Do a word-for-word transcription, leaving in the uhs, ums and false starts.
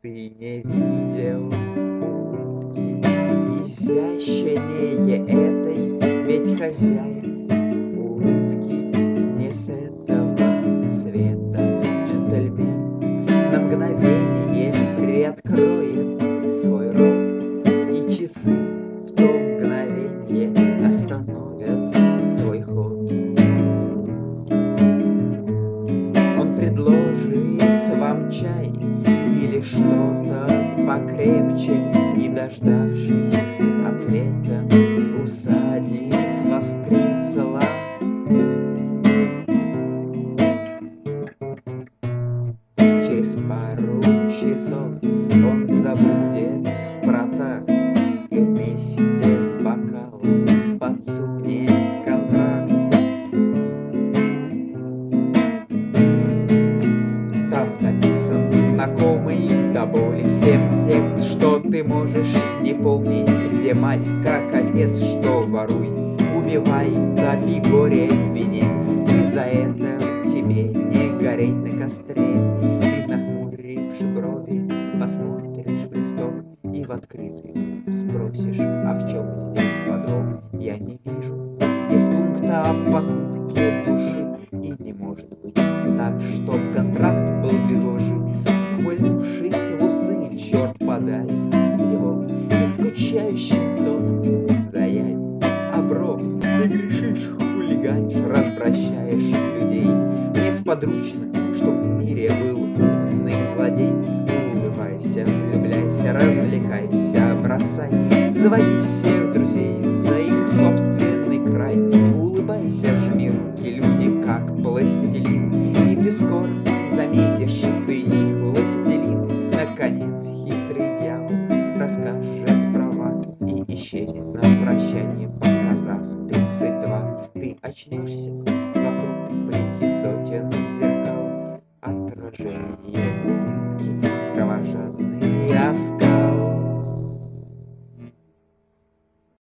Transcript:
Ты не видел улыбки изящнее этой, ведь хозяин улыбки не с этого света. Джентльмен на мгновение приоткроет свой рот, и часы в то мгновенье остановят свой ход. Он предложит вам чай или что-то покрепче, и, дождавшись ответа, усадит вас в кресло. Через пару часов он забудет про такт и вместе с бокалом подсунет контракт. Там написан знакомый до боли всем текст, что ты можешь не помнить, где мать, как отец, что воруй, убивай, топи горе в вине, и за это тебе не гореть на костре. Ты, нахмуривши брови, посмотришь в листок и в открытую спросишь, а в чем здесь подвох? Я не вижу здесь пункта о покупке души, и не может быть так, чтоб контракт был без лжи. Ухмыльнувшись в усы, черт подай, всего нескучающим тоном заявь оброк. Ты грешишь, хулиганишь, развращаешь людей. Мне сподручно, чтоб в мире был умный злодей. Улыбайся, влюбляйся, развлекайся, бросай, заводи всех друзей за их собственный край. Улыбайся, жми руки, люди как пластилин, и ты скоро заметишь, ты их властелин. Наконец хитрый дьявол расскажет права и исчезнет на прощание, показав тридцать два. Ты очнешься вокруг блики сотен зеркал, отражение улыбки, кровожадный оскал.